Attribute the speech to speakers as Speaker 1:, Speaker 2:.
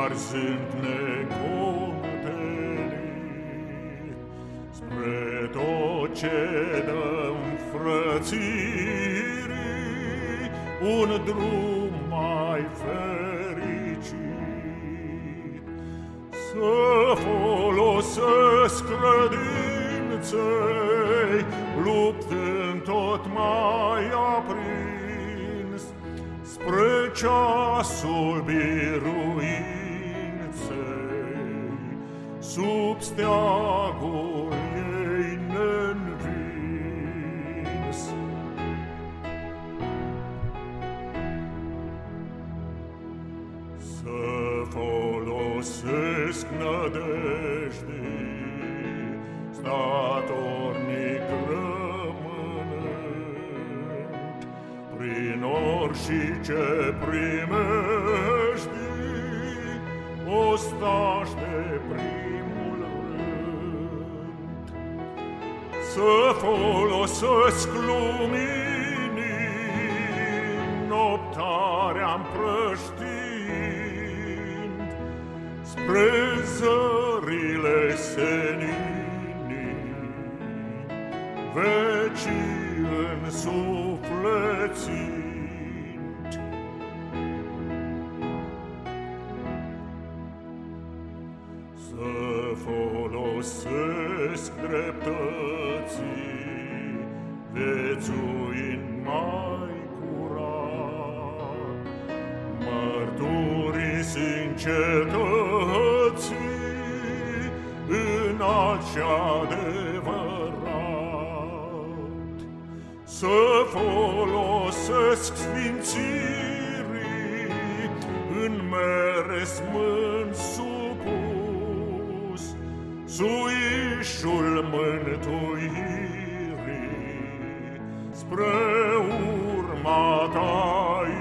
Speaker 1: arzând necontenit spre tot ce dă înfrățirii un drum mai fericit. Să folosesc credinței, luptând tot mai aprins spre ceasul biruinței, sub steagul ei neînvins. Să folosesc nădejdii, statornic rămânând prin orice primești, ostași de primul rând. Să folosesc luminii, noptarea împrăștind spre zările seninii, vecii însuflețind. Să folosesc dreptății, viețuind mai curat, mărturisind cetății înalt și adevărat. Să folosesc sfințirii, în mere smânt supus, suișul mântuirii spre urma ta.